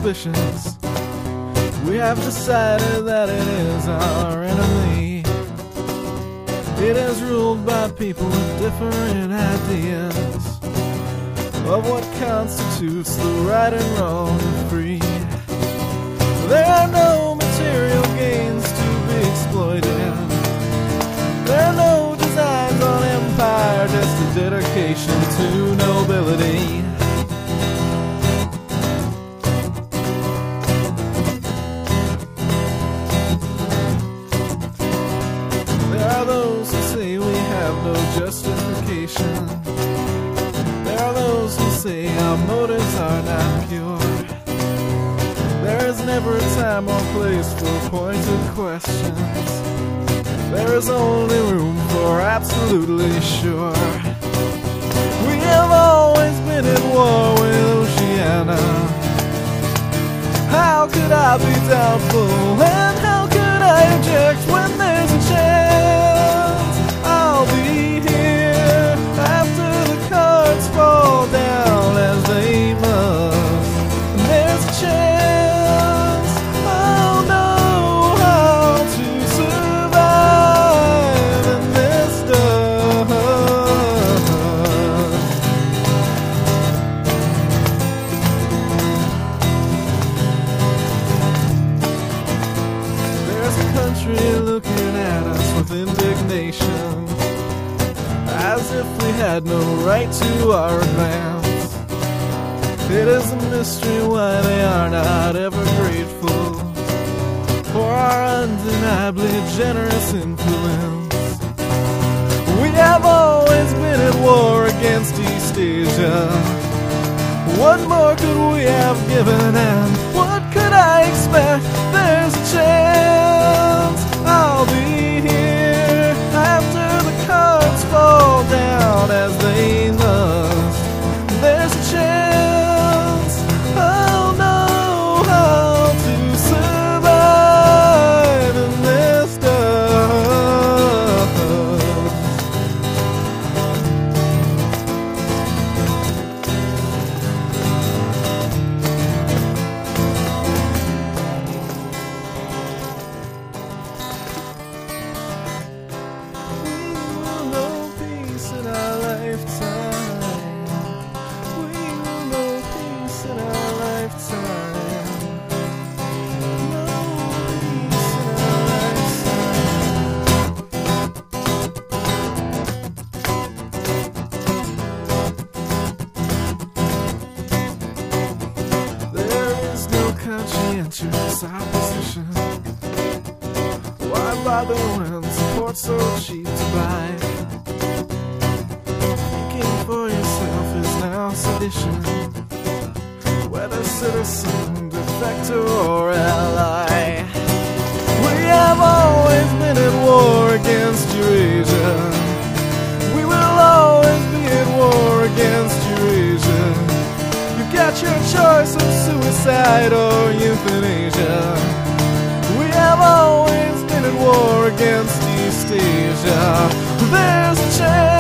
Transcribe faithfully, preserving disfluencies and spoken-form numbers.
suspicions. We have decided that it is our enemy. It is ruled by people with different ideas of what constitutes the right and wrong and free. There are no material gains to be exploited. There are no designs on empire, just a dedication to nobility. There are those who say we have no justification. There are those who say our motives are not pure. There is never a time or place for pointed questions. There is only room for absolutely sure. We have always been at war with Oceania. How could I be doubtful, and how could I object when there's a chance? I'll be here after the cards fall down as they must. And there's a chance I'll know how to survive in this dust. There's a country looking at us with indignation, as if we had no right to our advance. It is a mystery why they are not ever grateful for our undeniably generous influence. We have always been at war against East Asia. What more could we have given, and what could I expect? There's a chance I'll be here after the cards fall down as they must. There's a chance I'll know how to survive in this dust. We will know peace in our lifetime. We will know peace in our lifetime. Know peace in our lifetime. There is no conscientious opposition. Why bother when support's so cheap to buy? Thinking for yourself is now sedition, whether citizen, defector, or ally. We have always been at war against Eurasia. We will always be at war against Eurasia. You got your choice of suicide or euthanasia. We have always been at war against East Asia. There's a chance